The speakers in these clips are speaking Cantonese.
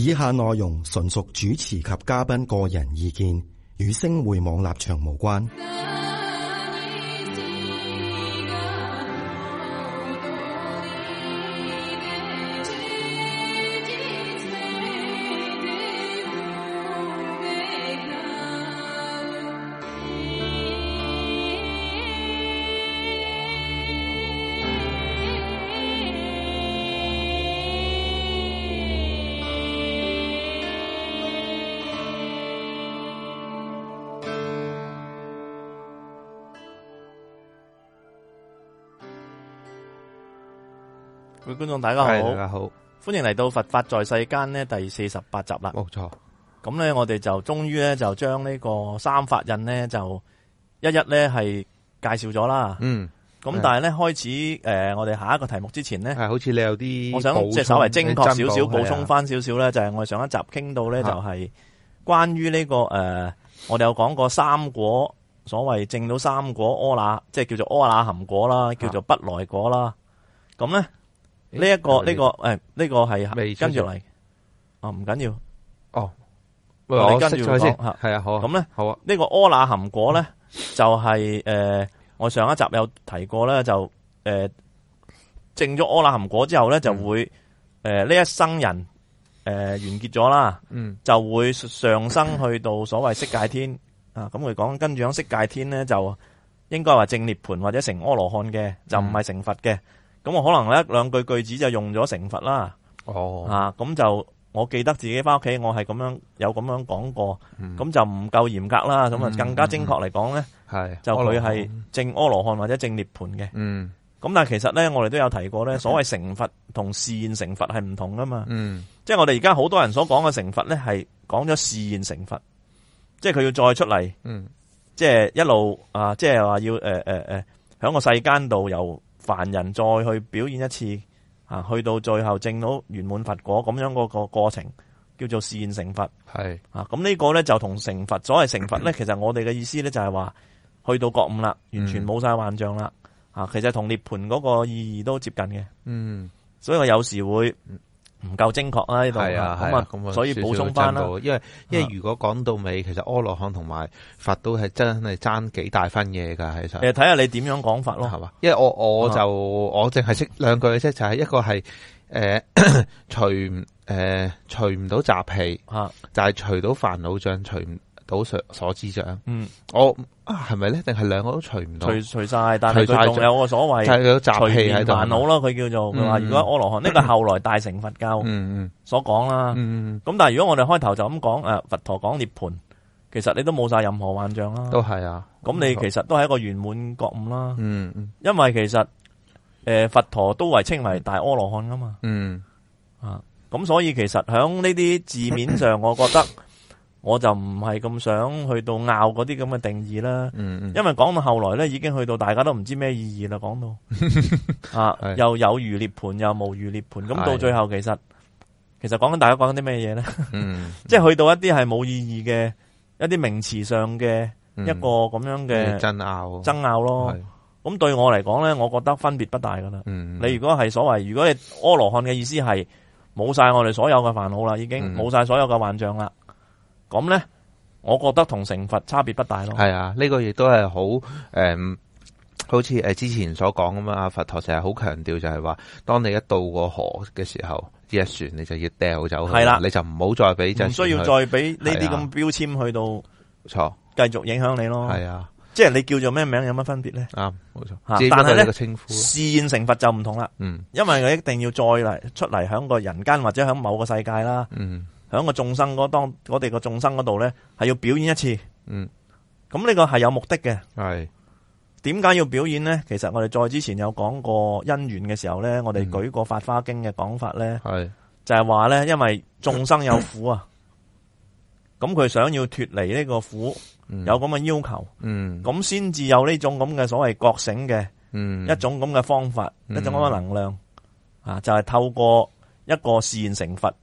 以下內容純屬主持及嘉賓個人意見，與星匯網立場無關。 各位觀眾大家好， 大家好， 歡迎嚟到佛法在世間呢第48集啦。 冇錯， 咁咧我哋就終於咧就將呢個三法印咧就一咧係介紹咗啦。咁但係咧開始我哋下一個題目之前咧， 係好似你有啲， 我想即係稍微精確少少補充翻少少咧，就係我哋上一集傾到咧就係關於呢個我哋有講過三果，所謂證到三果阿那，即係叫做阿那含果啦，叫做不來果啦。咁咧。呢個係跟住嚟，唔緊要，我哋跟住講吓，係啊，好。咁咧，好啊，呢個阿那含果咧，就係我上一集有提過咧，就證咗阿那含果之後咧，就會呢一生人完結咗啦，就會上升去到所謂色界天啊。咁佢講跟住喺色界天咧，就應該話證涅槃或者成阿羅漢嘅，就唔係成佛嘅。咁我可能咧兩句句子就用咗成佛啦。咁就我記得自己翻屋企，我係咁樣有咁樣講過，咁就唔夠嚴格啦。咁啊更加精確嚟講咧，就佢係證阿羅漢或者證涅槃嘅。咁但係其實咧，我哋都有提過咧，所謂成佛同示現成佛係唔同噶嘛。即係我哋而家好多人所講嘅成佛咧，係講咗示現成佛，即係佢要再出嚟，即係一路即係話要響個世間度由凡人再去表演一次，去到最後證到圓滿佛果咁樣個過程，叫做示現成佛。係咁呢個咧就同成佛，所謂成佛咧，其實我哋嘅意思咧就係話去到覺悟啦，完全冇晒幻象啦。其實同涅槃嗰個意義都接近嘅。所以我有時會唔夠精確啦呢度，咁啊，所以補充翻啦。 因為如果講到尾，其實阿羅漢同埋佛都係真係爭幾大分嘢噶，其實。 睇下你點樣講法咯，係嘛？ 因為我淨係識兩句嘅啫，就係一個係除唔到習氣，就係除到煩惱障，除唔到所知障。我係咪咧？定係兩個都除唔到？除晒，但係佢仲有個所謂，就係有習氣喺度。煩惱咯，佢叫做佢話，如果阿羅漢呢個後來大乘佛教所講啦。咁但係如果我哋開頭就咁講，佛陀講涅槃，其實你都冇晒任何幻象啦。都係啊。咁你其實都係一個圓滿覺悟啦。因為其實佛陀都為稱為大阿羅漢噶嘛。咁所以其實響呢啲字面上，我覺得。我就唔係咁想去到拗嗰啲咁嘅定義啦，因為講到後來咧，已經去到大家都唔知咩意義啦。講到又有如涅槃，又無如涅槃，咁到最後其實講緊大家講緊啲咩嘢咧？即係去到一啲係冇意義嘅一啲名詞上嘅一個咁樣嘅爭拗咯。咁對我嚟講咧，我覺得分別不大噶啦。你如果係所謂，如果你阿羅漢嘅意思係冇晒我哋所有嘅煩惱啦，已經冇晒所有嘅幻象啦。咁咧，我覺得同成佛差別不大咯。係啊，呢個亦都係好似之前所講咁啊，佛陀成日好強調就係話，當你一渡過河嘅時候，呢一船你就要掉走佢。係啦，你就唔好再俾，唔需要再俾呢啲咁標籤去到，冇錯，繼續影響你咯。係啊，即係你叫做咩名有乜分別咧？啱，冇錯。但係咧，示現成佛就唔同啦。因為佢一定要再出嚟響個人間或者響某個世界啦。喺個眾生我哋個眾生嗰度咧，係要表演一次。咁呢個係有目的嘅。係點解要表演咧？其實我哋再之前有講過因緣嘅時候咧，我哋舉過《法華經》嘅講法咧，就係話咧，因為眾生有苦啊，咁佢想要脫離呢個苦，有咁嘅要求，咁先至有呢種咁嘅所謂覺醒嘅一種咁嘅方法，一種咁嘅能量就係透過一個示現成佛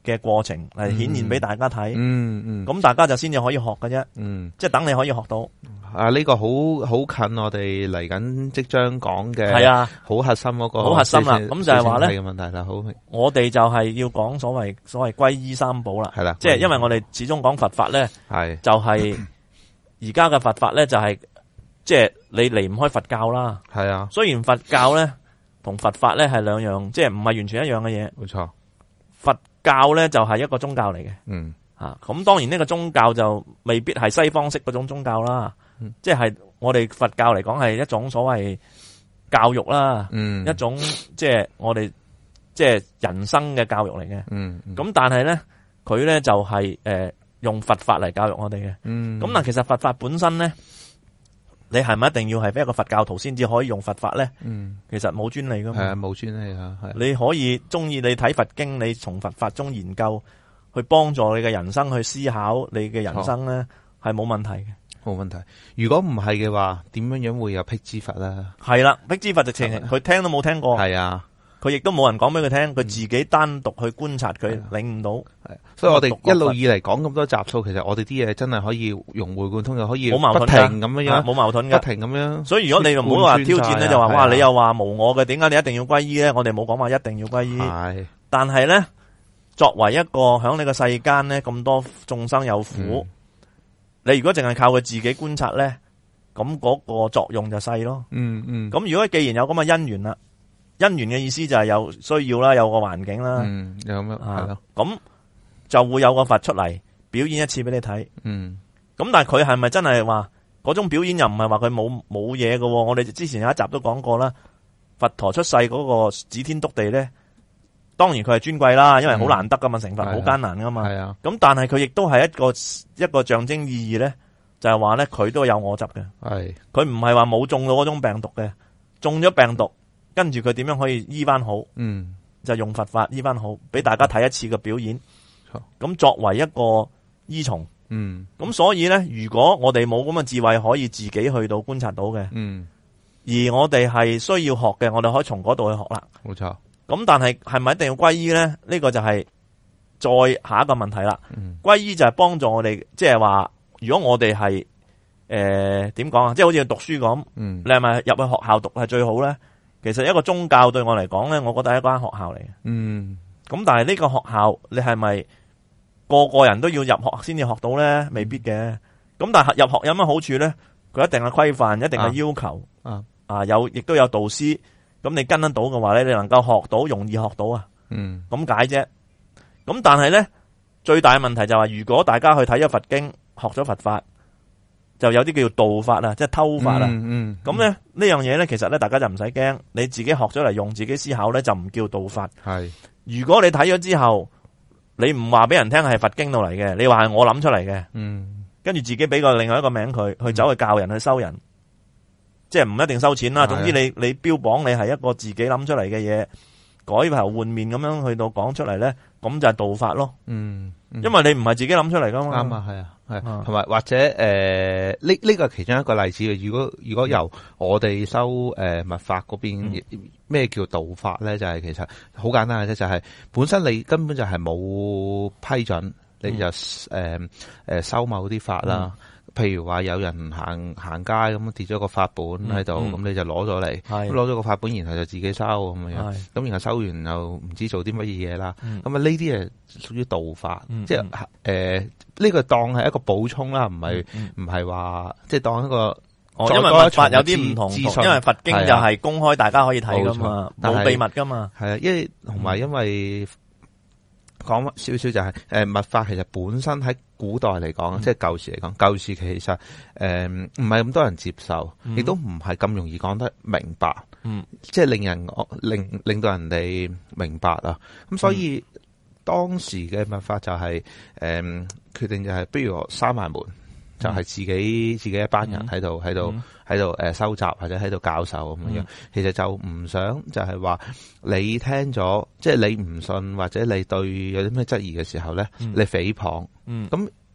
嘅過程係顯現俾大家睇，咁大家就先至可以學嘅啫，即係等你可以學到。 呢個好近我哋嚟緊即將講嘅， 係啊， 好核心嗰個， 好核心啦。咁就係話咧， 問題啦，好， 我哋就係要講所謂歸依三寶啦， 係啦， 即係因為我哋始終講佛法咧，係就係而家嘅佛法咧就係即係你離唔開佛教啦，係啊。雖然佛教咧同佛法咧係兩樣，即係唔係完全一樣嘅嘢，冇錯。佛教咧就係一個宗教嚟嘅，咁當然呢個宗教就未必係西方式嗰種宗教啦。即係我哋佛教嚟講係一種所謂教育啦，一種即係我哋即係人生嘅教育嚟嘅。咁但係咧，佢咧就係用佛法嚟教育我哋嘅。咁嗱，其實佛法本身咧，你係咪一定要係一個佛教徒先至可以用佛法咧？其實冇專利噶嘛。係啊，冇專利啊。你可以中意你睇佛經，你從佛法中研究，去幫助你嘅人生去思考你嘅人生咧，係冇問題嘅。冇問題。如果唔係嘅話，點樣會有辟支佛咧？係啦，辟支佛直情佢聽都冇聽過。係啊，佢亦都冇人講俾佢聽，佢自己單獨去觀察佢，領悟到。係，所以我哋一路以嚟講咁多集數，其實我哋啲嘢真係可以融會貫通，又可以不停咁樣，冇矛盾嘅，不停咁樣。所以如果你唔好話挑戰咧，就話哇，你又話無我嘅，點解你一定要歸依咧？我哋冇講話一定要歸依。係，但係咧，作為一個響呢個世間咧，咁多眾生有苦。你如果淨係靠佢自己觀察咧，咁嗰個作用就細咯。咁如果既然有咁嘅因緣啦，因緣嘅意思就係有需要啦，有個環境啦。有咁樣係咯。咁就會有個佛出嚟表演一次俾你睇。咁但係佢係咪真係話嗰種表演又唔係話佢冇嘢嘅？我哋之前有一集都講過啦，佛陀出世嗰個指天篤地咧，當然佢係尊貴啦，因為好難得噶嘛，成佛好艱難噶嘛。係啊。咁但係佢亦都係一個象徵意義咧，就係話咧佢都有我執嘅。係。佢唔係話冇中到嗰種病毒嘅，中咗病毒，跟住佢點樣可以醫翻好？就用佛法醫翻好，俾大家睇一次嘅表演。咁作為一個依從。咁所以咧，如果我哋冇咁嘅智慧，可以自己去到觀察到嘅。而我哋係需要學嘅，我哋可以從嗰度去學啦。冇錯。咁但係咪一定要歸依咧？呢個就係再下一個問題啦。歸依就係幫助我哋，即係話如果我哋係點講啊？即係好似讀書咁，你係咪入去學校讀係最好咧？其實一個宗教對我嚟講咧，我覺得係一間學校嚟嘅。咁但係呢個學校你係咪個人都要入學先至學到咧？未必嘅。咁但係入學有乜好處咧？佢一定係規範，一定係要求。亦都有導師。咁你跟得到嘅話咧，你能夠學到，容易學到啊。咁解啫。咁但係咧，最大嘅問題就係，如果大家去睇咗佛經，學咗佛法，就有啲叫做道法啊，即係偷法啊。咁咧呢樣嘢咧，其實咧大家就唔使驚，你自己學咗嚟用，自己思考咧就唔叫道法。係。如果你睇咗之後，你唔話俾人聽係佛經度嚟嘅，你話係我諗出嚟嘅。跟住自己俾個另外一個名佢，去走去教人去收人。即係唔一定收錢啦，總之你標榜你係一個自己諗出嚟嘅嘢，改頭換面咁樣去到講出嚟咧，咁就係道法咯。因為你唔係自己諗出嚟噶嘛。啱啊，係啊，係。同埋或者呢個係其中一個例子嘅。如果由我哋收密法嗰邊，咩叫道法咧？就係其實好簡單嘅啫，就係本身你根本就係冇批准，你就收某啲法啦。譬如話有人行街咁跌咗個法本喺度，咁你就攞咗嚟，攞咗個法本，然後就自己收咁樣，咁然後收完又唔知做啲乜嘢啦。咁啊呢啲係屬於道法，即係呢個當係一個補充啦，唔係話即係當一個。因為佛法有啲唔同，因為佛經就係公開，大家可以睇噶嘛，冇秘密噶嘛。係啊，因為講少少就係密法其實本身喺古代嚟講，即係舊時嚟講，舊時其實唔係咁多人接受，亦都唔係咁容易講得明白，即係令到人哋明白啊。咁所以當時嘅密法就係決定就係不如我閂埋門，就係自己一班人喺度收集或者喺度教授咁樣，其實就唔想就係話你聽咗，即係你唔信或者你對有啲咩質疑嘅時候咧，你誹謗，咁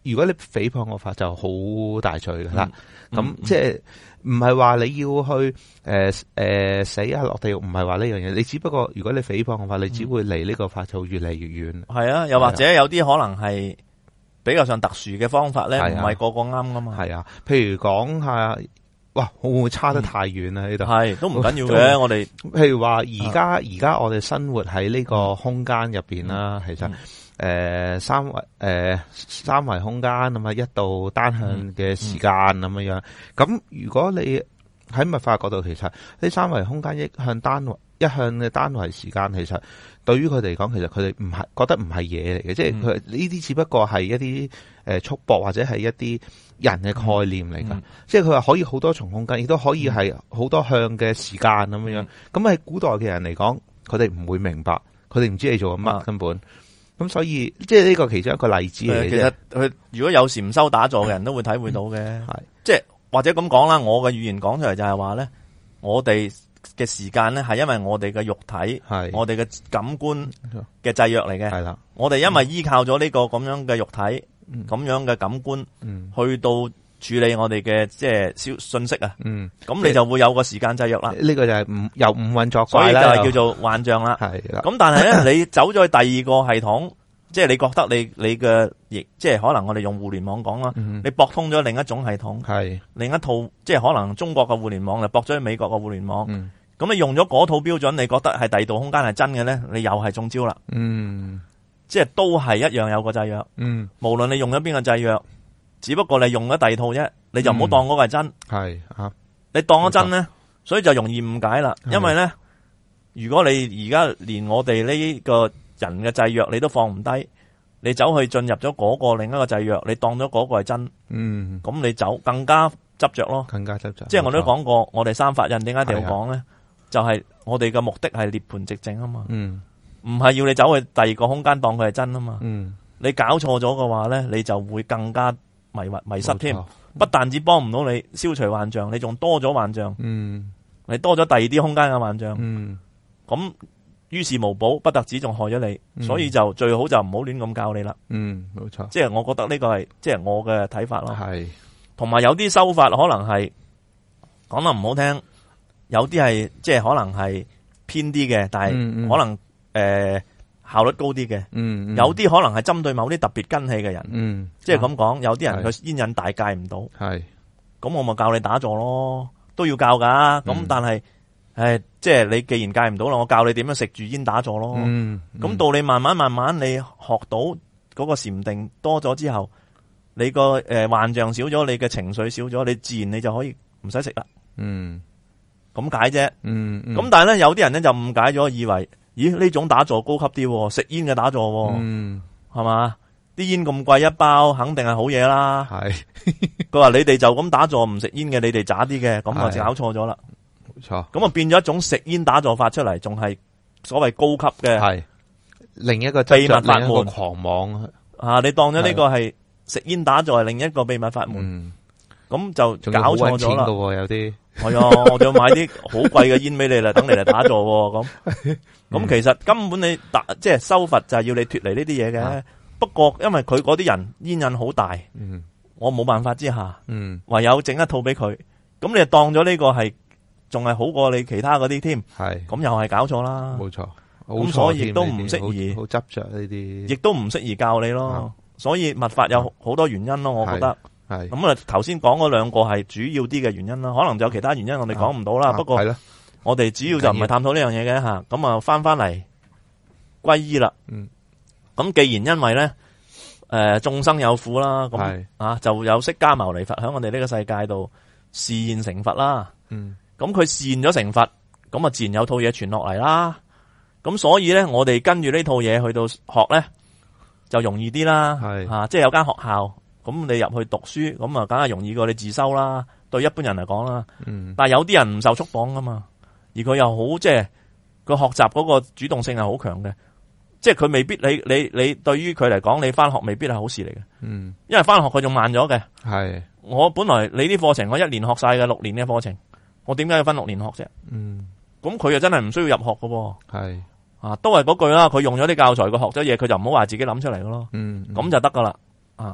如果你誹謗我法就好大罪噶啦。咁即係唔係話你要去死啊落地獄，唔係話呢樣嘢。你只不過如果你誹謗我法，你只會離呢個法就越嚟越遠。 係啊，又或者有啲可能係比較上特殊嘅方法咧，唔係個個啱噶嘛。 係啊，譬如講下，哇，會唔會差得太遠啊？呢度係都唔緊要嘅。我哋譬如話而家我哋生活喺呢個空間入邊啦，其實。三維空間咁啊，一度單向嘅時間咁樣樣。咁如果你喺密法角度，其實呢三維空間一向嘅單維時間，其實對於佢哋嚟講，其實佢哋唔係覺得唔係嘢嚟嘅，即係佢呢啲只不過係一啲束縛或者係一啲人嘅概念嚟噶。即係佢話可以好多重空間，亦都可以係好多向嘅時間咁樣樣。咁喺古代嘅人嚟講，佢哋唔會明白，佢哋唔知你做緊乜根本。咁所以即係呢個其中一個例子嚟嘅。 其實佢如果有時唔修打坐嘅人都會體會到嘅。係即係或者咁講啦，我嘅語言講出嚟就係話咧，我哋嘅時間咧係因為我哋嘅肉體，我哋嘅感官嘅制約嚟嘅。係啦，我哋因為依靠咗呢個咁樣嘅肉體，咁樣嘅感官，去到處理我哋嘅即係信息啊。咁你就會有個時間制約啦。呢個就係又唔運作， 所以就係叫做幻象啦。係啦。咁但係咧，你走咗去第二個系統，即係你覺得你嘅即係可能我哋用互聯網講啦，你駁通咗另一種系統，係另一套，即係可能中國嘅互聯網就駁咗去美國嘅互聯網。咁你用咗嗰套標準，你覺得係第二度空間係真嘅咧，你又係中招啦。即係都係一樣有個制約。無論你用咗邊個制約。只不過你用咗第二套啫，你就唔好當嗰個係真。係啊，你當咗真咧，所以就容易誤解啦。因為咧，如果你而家連我哋呢個人嘅制約你都放唔低，你走去進入咗嗰個另一個制約，你當咗嗰個係真。咁你走更加執着咯，更加執着。即係我都講過，我哋三法印點解一定要講咧？就係我哋嘅目的係涅槃寂靜啊嘛。唔係要你走去第二個空間當佢係真啊嘛。你搞錯咗嘅話咧，你就會更加迷失添，不但止幫唔到你消除幻象，你仲多咗幻象。你多咗第二啲空間嘅幻象。咁於事無補，不特止仲害咗你。所以就最好就唔好亂咁教你啦。冇錯。即係我覺得呢個係即係我嘅睇法咯。係。同埋有啲修法可能係講得唔好聽，有啲係即係可能係偏啲嘅，但係可能效率高啲嘅，有啲可能係針對某啲特別根器嘅人，即係咁講，有啲人佢煙癮大戒唔到，係，咁我咪教你打坐咯，都要教噶，咁但係，即係你既然戒唔到啦，我教你點樣食住煙打坐咯，咁到你慢慢你學到嗰個禪定多咗之後，你個幻象少咗，你嘅情緒少咗，你自然你就可以唔使食啦，咁解啫，咁但係咧有啲人咧就誤解咗，以為。咦？呢種打坐高級啲，食煙嘅打坐，係嘛？啲煙咁貴一包，肯定係好嘢啦。係，佢話你哋就咁打坐唔食煙嘅，你哋渣啲嘅，咁就搞錯咗啦。冇錯，咁啊變咗一種食煙打坐法出嚟，仲係所謂高級嘅。係另一個秘密法門，狂妄啊！你當咗呢個係食煙打坐係另一個秘密法門，咁就搞錯咗啦。有啲係啊，我就買啲好貴嘅煙俾你啦，等你嚟打坐咁。咁其實根本你即係修佛就係要你脫離呢啲嘢嘅。不過因為佢嗰啲人煙癮好大，我冇辦法之下，唯有整一套俾佢。咁你就當咗呢個係仲係好過你其他嗰啲添。係咁又係搞錯啦。冇錯。咁所以亦都唔適宜，好執着呢啲，亦都唔適宜教你咯。所以密法有好多原因咯，我覺得。係咁啊，頭先講嗰兩個係主要啲嘅原因啦，可能就有其他原因我哋講唔到啦。不過我哋主要就唔係探討呢樣嘢嘅吓，咁啊翻嚟皈依啦。咁既然因為咧，眾生有苦啦，咁啊就有釋迦牟尼佛喺我哋呢個世界度示現成佛啦。咁佢示現咗成佛，咁啊自然有套嘢傳落嚟啦。咁所以咧，我哋跟住呢套嘢去到學咧，就容易啲啦。係即係有間學校。咁你入去讀書，咁啊，梗係容易過你自修啦。對一般人嚟講啦，但係有啲人唔受束綁噶嘛，而佢又好即係佢學習嗰個主動性係好強嘅，即係佢未必你對於佢嚟講，你翻學未必係好事嚟嘅。因為翻學佢仲慢咗嘅。係我本來你啲課程我1年學晒嘅，6年嘅課程，我點解要分6年學啫？咁佢又真係唔需要入學噶喎。係啊，都係嗰句啦，佢用咗啲教材，佢學咗嘢，佢就唔好話自己諗出嚟噶咯。咁就得噶啦。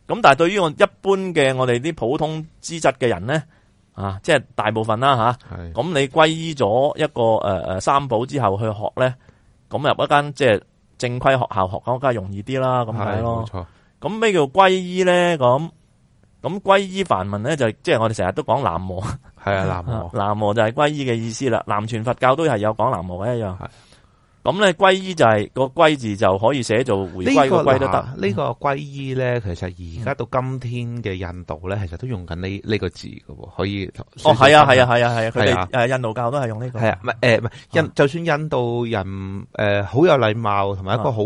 咁但係對於我一般嘅我哋啲普通資質嘅人咧，即係大部分啦吓，咁你皈依咗一個三寶之後去學咧，咁入一間即係正規學校學梗係容易啲啦，咁解咯。冇錯。咁咩叫皈依咧？咁皈依梵文咧就即係我哋成日都講南無，係啊，南無，南無就係皈依嘅意思啦。南傳佛教都係有講南無嘅一樣。咁咧皈依就係個皈字就可以寫做回歸個歸都得。呢個皈依咧，其實而家到今天嘅印度咧，其實都用緊呢個字嘅，可以。係啊，佢哋印度教都係用呢個。係啊，唔係就算印度人好有禮貌，同埋一個好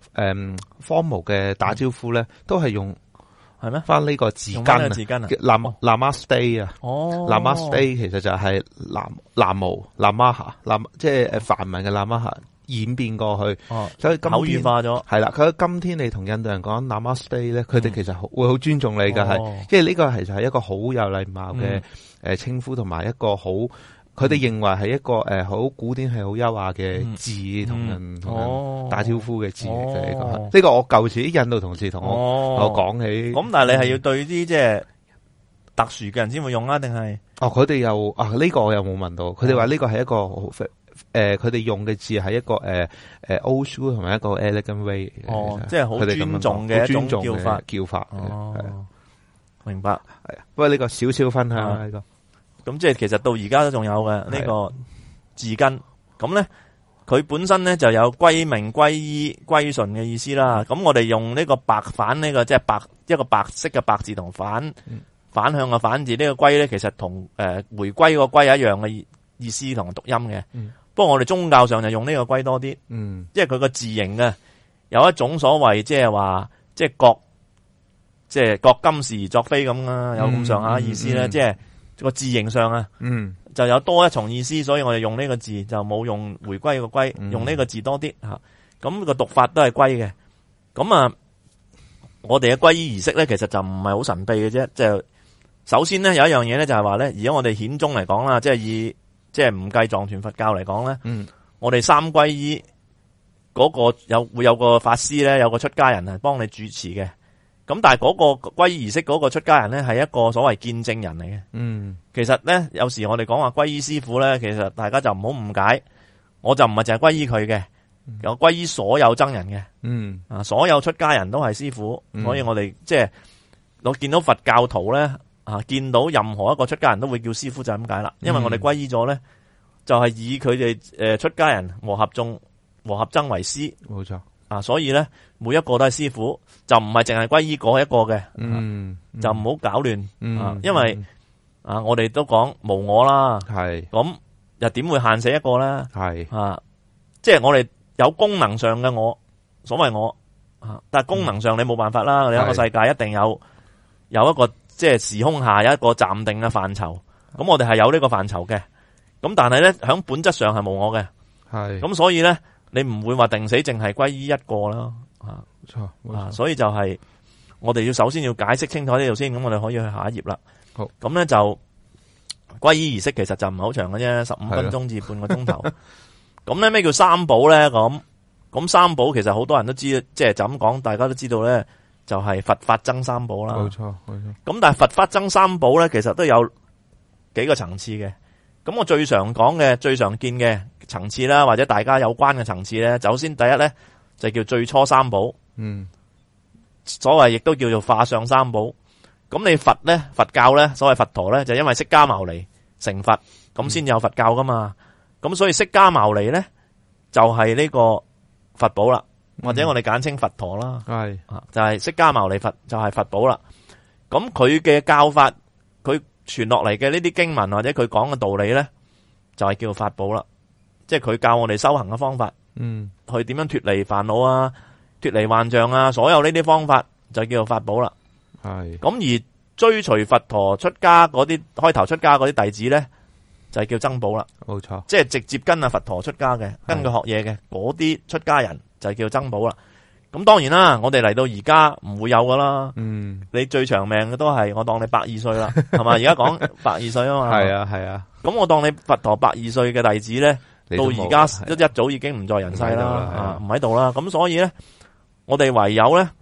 formal嘅打招呼咧，都係用係咩？翻呢個字根啊，字根啊，Namaste 啊，Namaste 其實就係南無 Namaha 即係梵文嘅 Namaha。演變過去，所以口語化咗。係啦，佢今天你同印度人講 Namaste 咧，佢哋其實會好尊重你㗎，係，即係呢個其實係一個好有禮貌嘅稱呼，同埋一個好，佢哋認為係一個好古典係好優雅嘅字，同人打招呼嘅字嚟嘅。呢個我舊時啲印度同事同我講起。咁但係你係要對啲即係特殊嘅人先會用啊？定係？佢哋又呢個我又冇問到，佢哋話呢個係一個佢哋用嘅字係一個old school 同埋一個 elegant way，即係好尊重嘅一種叫法。明白。係啊，不過呢個少少分享呢個。咁即係其實到而家都仲有嘅呢個字根。咁咧，佢本身咧就有歸命、歸依、歸順嘅意思啦。咁我哋用呢個白反呢個即係一個白色嘅白字同反向嘅反字呢個歸咧，其實同回歸個歸一樣嘅意思同讀音嘅。不過我哋宗教上就用呢個歸多啲，因為佢個字形嘅有一種所謂即係話即係覺今是而作非咁啦，有咁上下意思咧，即係個字形上啊，就有多一重意思，所以我哋用呢個字就冇用回歸個歸，用呢個字多啲吓。咁個讀法都係歸嘅。咁啊，我哋嘅歸依儀式咧，其實就唔係好神秘嘅啫。即係首先咧有一樣嘢咧，就係話咧，而家我哋顯宗嚟講啦，即係唔計藏傳佛教嚟講咧，我哋三皈依嗰個會有個法師咧，有個出家人係幫你主持嘅。咁但係嗰個皈依儀式嗰個出家人咧係一個所謂見證人嚟嘅。其實咧有時我哋講話皈依師父咧，其實大家就唔好誤解，我就唔係淨係皈依佢嘅，有皈依所有僧人嘅。所有出家人都係師父，所以我哋即係我見到佛教徒咧。見到任何一個出家人都會叫師父，就係咁解啦。因為我哋皈依咗咧，就係以佢哋出家人和合僧為師，冇錯。所以咧每一個都係師父，就唔係淨係皈依嗰一個嘅。就唔好搞亂。因為我哋都講無我啦，係咁又點會限死一個咧？係即係我哋有功能上嘅我，所謂我但係功能上你冇辦法啦。你一個世界一定有一個。即係時空下有一個暫定嘅範疇，咁我哋係有呢個範疇嘅，咁但係咧響本質上係無我嘅，係咁所以咧你唔會話定死淨係歸依一個啦，冇錯，所以就係我哋要首先要解釋清楚呢度先，咁我哋可以去下一頁啦。好，咁咧就歸依儀式其實就唔係好長嘅啫，15分鐘至半個鐘頭。咁咧咩叫三寶咧？咁三寶其實好多人都知，即係就咁講，大家都知道咧。就係佛法僧三寶啦，冇錯。咁但係佛法僧三寶咧，其實都有幾個層次嘅。咁我最常講嘅、最常見嘅層次啦，或者大家有關嘅層次咧，首先第一咧就叫最初三寶，所謂亦都叫做化相三寶。咁你佛咧，佛教咧，所謂佛陀咧，就因為釋迦牟尼成佛，咁先有佛教噶嘛。咁所以釋迦牟尼咧就係呢個佛寶啦。或者我哋簡稱佛陀啦，係就係釋迦牟尼佛就係佛寶啦。咁佢嘅教法，佢傳落嚟嘅呢啲經文或者佢講嘅道理咧，就係叫法寶啦。即係佢教我哋修行嘅方法，去點樣脫離煩惱啊，脫離幻象啊，所有呢啲方法就叫做法寶啦。係咁而追隨佛陀出家嗰啲開頭出家嗰啲弟子咧，就係叫僧寶啦。冇錯，即係直接跟阿佛陀出家嘅，跟佢學嘢嘅嗰啲出家人。就叫僧寶啦。咁當然啦，我哋嚟到而家唔會有噶啦。你最長命嘅都係我當你120歲啦，係嘛？而家講120歲啊嘛。係啊。咁我當你佛陀120歲嘅弟子咧，到而家一早已經唔在人世啦，唔喺度啦。咁所以咧，我哋唯有咧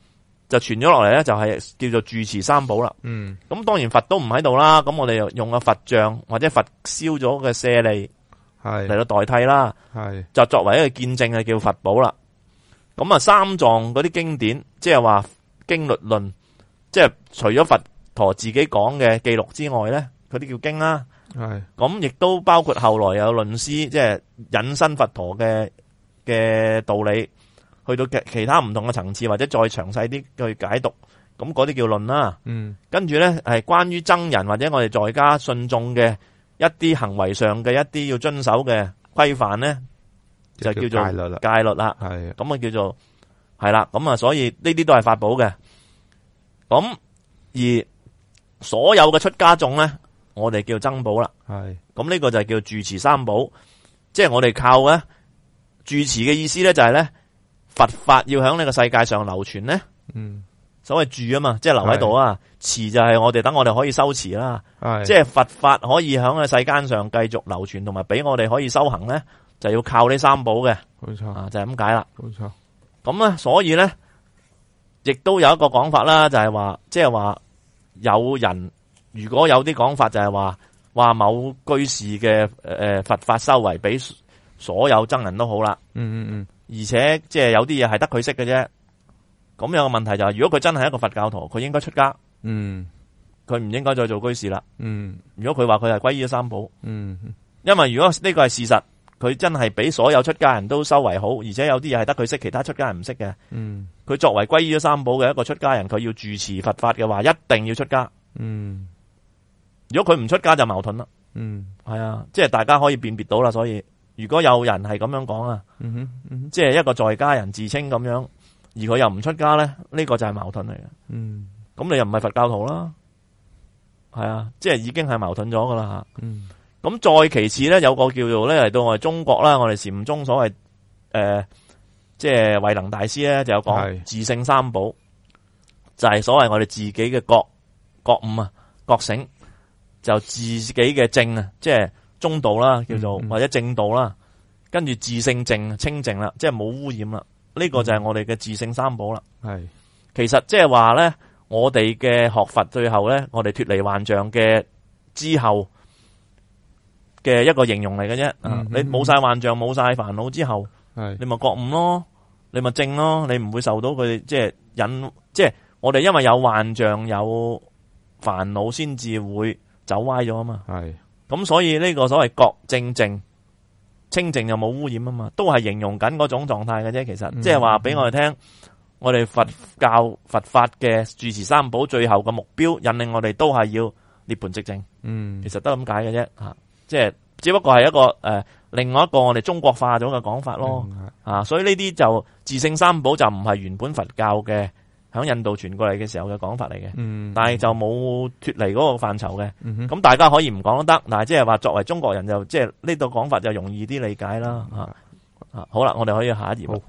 就傳咗落嚟咧，就係叫做住持三寶啦。咁當然佛都唔喺度啦，咁我哋又用個佛像或者佛燒咗嘅舍利嚟到代替啦，就作為一個見證，係叫佛寶啦。咁啊，三藏嗰啲經典，即係話經律論，即係除咗佛陀自己講嘅記錄之外咧，嗰啲叫經啦。咁亦都包括後來有論師，即係引申佛陀嘅道理，去到其他唔同嘅層次，或者再詳細啲去解讀，咁嗰啲叫論啦。跟住咧係關於僧人或者我哋在家信眾嘅一啲行為上嘅一啲要遵守嘅規範咧，就叫做戒律啦。咁啊叫做係啦。咁啊，所以呢啲都係法寶嘅。咁而所有嘅出家眾咧，我哋叫僧寶啦。咁呢個就叫住持三寶，即係我哋靠咧住持嘅意思咧，就係咧佛法要響呢個世界上流傳咧。所謂住啊嘛，即係留喺度啊。持就係我哋等我哋可以修持啦。即係佛法可以響個世間上繼續流傳，同埋俾我哋可以修行咧，就要靠呢三寶嘅。冇錯，就係咁解啦。冇錯。咁啊，所以咧，亦都有一個講法啦，就係話，即係話有人如果有啲講法就係話某居士嘅佛法修為比所有僧人都好啦。而且即係有啲嘢係得佢識嘅啫。咁有個問題就係，如果佢真係一個佛教徒，佢應該出家。佢唔應該再做居士啦。如果佢話佢係皈依咗三寶。因為如果呢個係事實，佢真係比所有出家人都修為好，而且有啲嘢係得佢識，其他出家人唔識嘅。佢作為皈依咗三寶嘅一個出家人，佢要住持佛法嘅話，一定要出家。如果佢唔出家就矛盾啦。係啊，即係大家可以辨別到啦。所以如果有人係咁樣講啊，即係一個在家人自稱咁樣，而佢又唔出家咧，呢個就係矛盾嚟嘅。咁你又唔係佛教徒啦，係啊，即係已經係矛盾咗噶啦吓。咁再其次咧，有個叫做咧嚟到我哋中國啦，我哋禪宗所謂即係慧能大師咧就有講自性三寶，就係所謂我哋自己嘅覺悟啊，覺醒，就自己嘅正啊，即係中道啦，叫做或者正道啦，跟住自性淨清淨啦，即係冇污染啦。呢個就係我哋嘅自性三寶啦。其實即係話咧，我哋嘅學佛最後咧，我哋脫離幻象嘅之後嘅一個形容嚟嘅啫。你冇晒幻象，冇晒煩惱之後，你咪覺悟咯，你咪正咯，你唔會受到佢即係引，即係我哋因為有幻象有煩惱，先至會走歪咗啊嘛。咁所以呢個所謂覺正淨清淨又冇污染啊嘛，都係形容緊嗰種狀態嘅啫。其實即係話俾我哋聽，我哋佛教佛法嘅住持三寶最後嘅目標，引領我哋都係要涅槃寂靜。其實都咁解嘅啫吓，即係只不過係一個另外一個我哋中國化咗嘅講法咯。所以呢啲就自性三寶就唔係原本佛教嘅響印度傳過嚟嘅時候嘅講法嚟嘅。但係就冇脫離嗰個範疇嘅。咁大家可以唔講都得，但係即係話作為中國人就即係呢度講法就容易啲理解啦。好啦，我哋可以下一頁。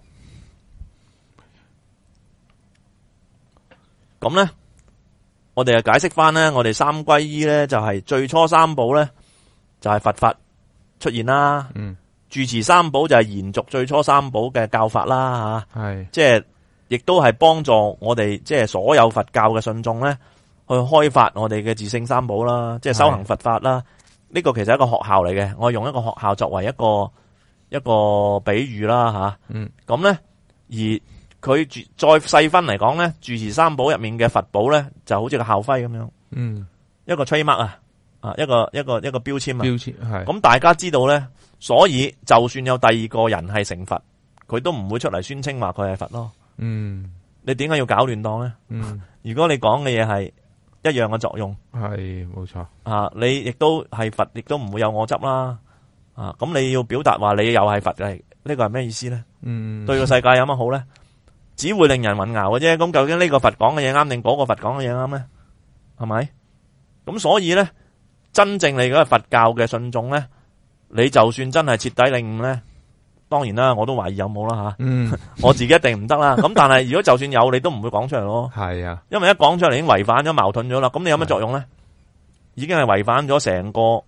咁咧，我哋就解釋翻咧，我哋三皈依咧就係最初三寶咧就係佛法出現啦。住持三寶就係延續最初三寶嘅教法啦。即係亦都係幫助我哋即係所有佛教嘅信眾咧去開發我哋嘅自性三寶啦，即係修行佛法啦。呢個其實係一個學校嚟嘅，我用一個學校作為一個比喻啦吓。咁咧而佢再細分嚟講咧，住持三寶入面嘅佛寶咧，就好似個校徽咁樣，一個 trademark 一個標籤啊。標籤係。咁大家知道咧，所以就算有第二個人係成佛，佢都唔會出嚟宣稱話佢係佛咯。你點解要搞亂檔咧？如果你講嘅嘢係一樣嘅作用，係冇錯。你亦都係佛，亦都唔會有我執啦。咁你要表達話你又係佛嘅，呢個係咩意思咧？對個世界有乜好咧？只會令人混淆嘅啫。咁究竟呢個佛講嘅嘢啱定嗰個佛講嘅嘢啱咧？係咪？咁所以咧，真正你嗰個佛教嘅信眾咧，你就算真係徹底領悟咧，當然啦，我都懷疑有冇啦吓。我自己一定唔得啦。咁但係如果就算有，你都唔會講出嚟咯。係啊，因為一講出嚟已經違反咗、矛盾咗啦。咁你有乜作用咧？已經係違反咗成個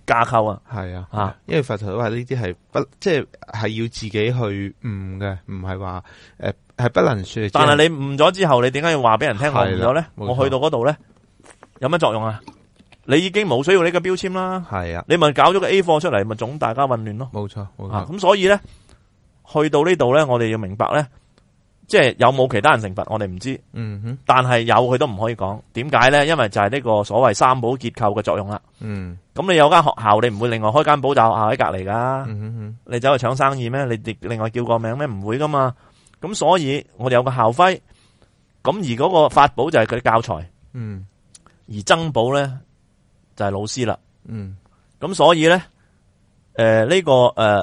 架構啊。 係啊，因為佛陀都話呢啲係不即係要自己去悟嘅，唔係話係不能說。 但係你悟咗之後，你點解要話俾人聽我悟咗咧？我去到嗰度咧，有乜作用啊？你已經冇需要呢個標籤啦。係啊，你咪搞咗個 A 貨出嚟，咪總大家混亂咯。冇錯，冇錯。咁所以咧，去到呢度咧，我哋要明白咧。即係有冇其他人成佛，我哋唔知。但係有佢都唔可以講。點解咧？因為就係呢個所謂三寶結構嘅作用啦。咁你有間學校，你唔會另外開間補習校喺隔籬噶。你走去搶生意咩？你另外叫個名咩？唔會噶嘛。咁所以我哋有個校徽。咁而嗰個法寶就係佢啲教材。而僧寶咧就係老師啦。咁所以咧，呢個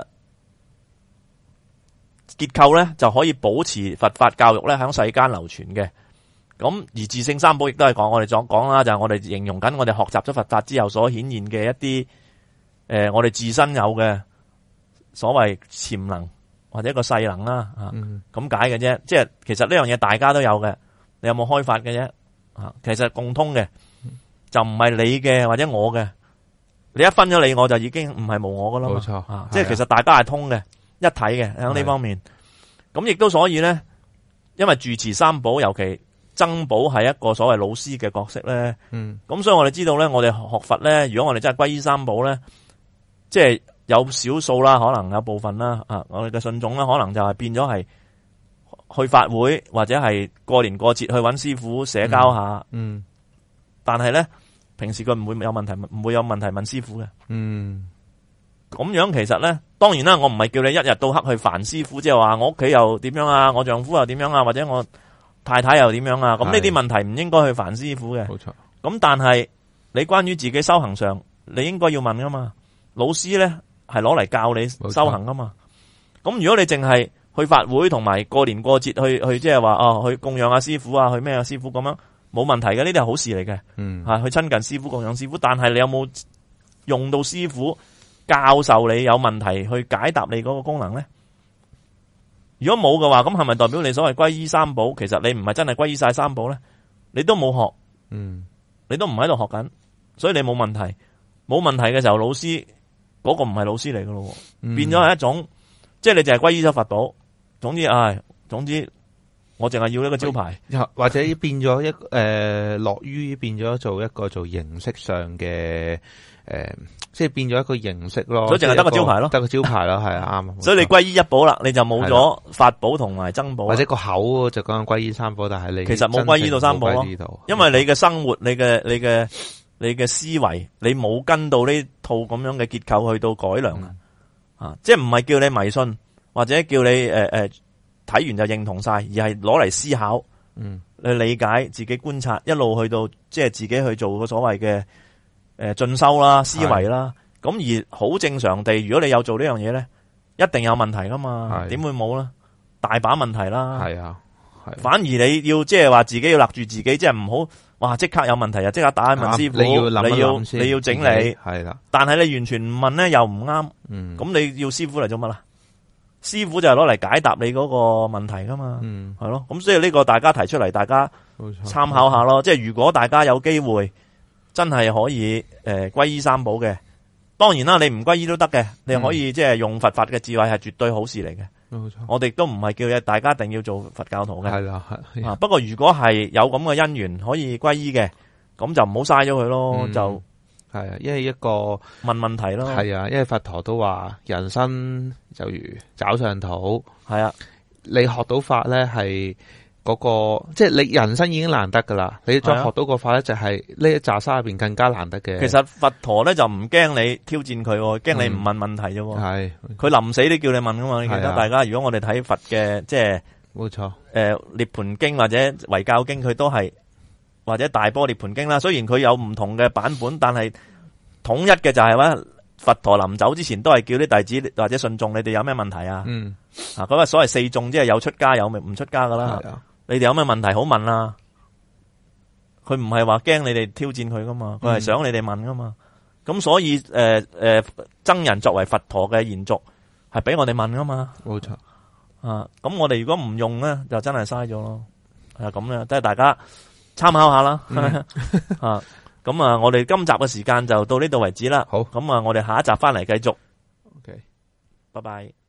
結構咧就可以保持佛法教育咧喺世間流傳嘅。咁而自性三寶亦都係講我哋所講啦，就係我哋形容緊我哋學習咗佛法之後所顯現嘅一啲我哋自身有嘅所謂潛能或者一個勢能啦，咁解嘅啫。即係其實呢樣嘢大家都有嘅，你有冇開發嘅啫？其實共通嘅，就唔係你嘅或者我嘅。你一分咗你我就已經唔係無我噶啦嘛。冇錯，即係其實大家係通嘅。一體嘅喺呢方面，咁亦都所以咧，因為住持三寶，尤其僧寶係一個所謂老師嘅角色咧。咁所以我哋知道咧，我哋學佛咧，如果我哋真係歸依三寶咧，即係有少數啦，可能有部分啦，我哋嘅信眾啦，可能就係變咗係去法會或者係過年過節去揾師傅社交下。但係咧，平時佢唔會有問題，唔會有問題問師傅嘅。咁樣其實咧，當然啦，我唔係叫你一日到黑去煩師傅，即係話我屋企又點樣啊，我丈夫又點樣啊，或者我太太又點樣啊，咁呢啲問題唔應該去煩師傅嘅。冇錯。咁但係你關於自己修行上，你應該要問噶嘛。老師咧係攞嚟教你修行噶嘛。咁如果你淨係去法會同埋過年過節去即係話去供養阿師傅啊，去咩啊師傅咁樣，冇問題嘅，呢啲係好事嚟嘅。去親近師傅供養師傅，但係你有冇用到師傅教授你有問題去解答你嗰個功能咧？如果冇嘅話，咁係咪代表你所謂歸依三寶？其實你唔係真係歸依晒三寶咧，你都冇學，你都唔喺度學緊，所以你冇問題。冇問題嘅時候，老師嗰個唔係老師嚟噶咯，變咗係一種，即係你淨係歸依咗佛寶。總之，我淨係要一個招牌， 或者變咗落於變咗做一個做形式上嘅。即係變咗一個形式咯， 所以淨係得個招牌咯， 得個招牌咯，係啊，啱。 所以你歸依一寶啦，你就冇咗法寶同埋僧寶， 或者個口就講緊歸依三寶，但係你其實冇歸依到三寶咯，因為你嘅生活、你嘅思維，你冇跟到呢套咁樣嘅結構去到改良即係唔係叫你迷信或者叫你睇完就認同晒，而係攞嚟思考，去理解自己觀察，一路去到即係自己去做個所謂嘅。進修啦，思維啦，咁而好正常地，如果你有做呢樣嘢咧，一定有問題噶嘛，點會冇咧？大把問題啦，係啊，反而你要即係話自己要勒住自己，即係唔好哇即刻有問題就即刻打去問師傅，你要整理，係啦。但係你完全唔問咧又唔啱，咁你要師傅嚟做乜啦？師傅就係攞嚟解答你嗰個問題噶嘛，係咯。咁所以呢個大家提出嚟，大家參考下咯。即係如果大家有機會。真係可以歸依三寶嘅，當然啦，你唔歸依都得嘅，你可以即係用佛法嘅智慧係絕對好事嚟嘅。冇錯，我哋都唔係叫大家一定要做佛教徒嘅。係啦，係。不過如果係有咁嘅因緣可以歸依嘅，咁就唔好嘥咗佢咯。就係啊，因為一個問問題咯。係啊， 因為佛陀都話人生就如找上土。係啊，你學到法咧係。嗰個即係你人生已經難得噶啦，你再學到個法咧就係呢一紮沙入邊更加難得嘅。其實佛陀咧就唔驚你挑戰佢，驚你唔問問題啫。係佢臨死都叫你問噶嘛。你記得大家如果我哋睇佛嘅即係冇錯，涅槃經或者遺教經，佢都係或者大般涅槃經啦。雖然佢有唔同嘅版本，但係統一嘅就係話佛陀臨走之前都係叫啲弟子或者信眾，你哋有咩問題啊？佢話所謂四眾即係有出家有唔出家噶啦。你哋有咩問題好問啦？佢唔係話驚你哋挑戰佢噶嘛，佢係想你哋問噶嘛。咁所以僧人作為佛陀嘅延續，係俾我哋問噶嘛。冇錯。咁我哋如果唔用咧，就真係嘥咗咯。係咁樣，即係大家參考下啦。 咁啊，我哋今集嘅時間就到呢度為止啦。 好， 咁啊，我哋下一集翻嚟繼續。 OK， 拜拜。